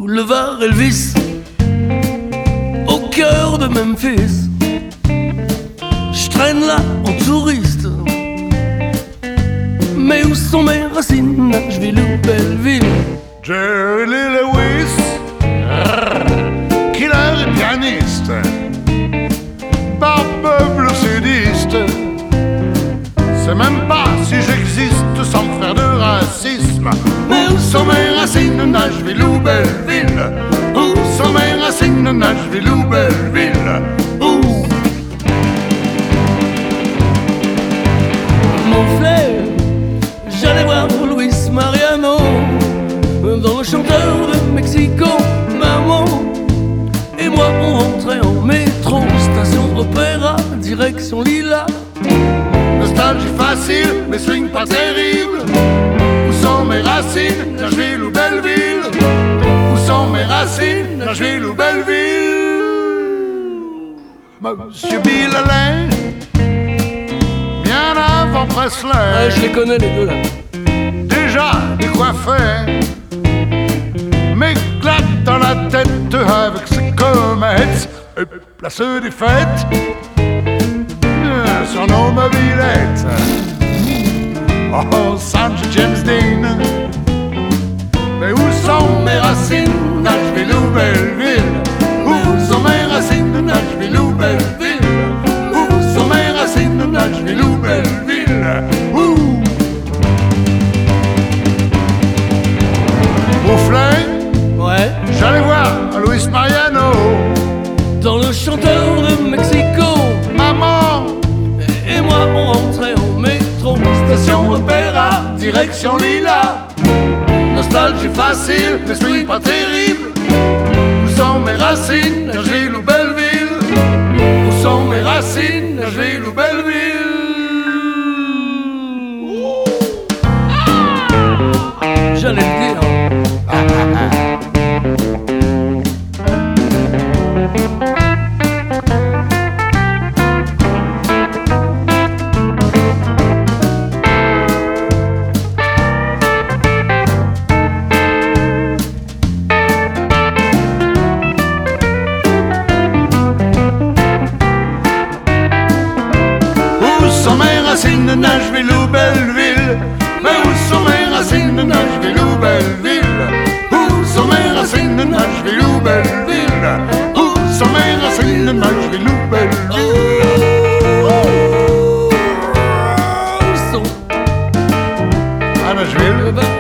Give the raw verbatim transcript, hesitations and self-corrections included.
boulevard Elvis, au cœur de Memphis. Je traîne là en touriste, mais où sont mes racines? Nashville ou Belleville? Jerry Lee Lewis, killer et pianiste, barbe bleu sudiste. C'est même pas si j'existe sans faire de racisme. Mais où Sont mes racines, Nashville ou Belleville? Où sont mes racines, Nashville ou Belleville? Où? mon flair? J'allais voir Luis Mariano dans le chanteur de Mexico. Maman et moi on rentrait en métro, station opéra, direction Lila. Nostalgie facile, mais swing pas terrible. Où sont mes racines, Nashville ou Belleville? Où sont mes racines, Nashville ou Belleville? Monsieur Bill Haley, bien avant Presley, Ouais, je les connais les deux là. déjà décoiffé, m'éclate dans la tête avec ses comètes et place des fêtes sur nos mobilettes. Oh, Sancho James Dean, mais où sont mes racines, Nashville ou Belleville? Où sont mes racines, Nashville ou Belleville? Où sont mes racines, Nashville ou Belleville? Où? Mouflin, Ouais, j'allais voir Luis Mariano. dans le chanteur de Mexico. Maman, Et moi on rentrait en métro, station opéra, direction Lila. nostalgie facile, mais suis pas terrible. Où sont mes racines, Nashville ou Belleville? Où sont mes racines, Nashville ou Belleville? J'allais le dire. Où sont mes racines, Nashville ou Belleville? Mais où sont mes racines, Nashville ou Belleville? Où sont mes racines, Nashville ou Belleville? Où sont mes racines, Nashville ou Belleville? Où sont À Nashville, Eh ben,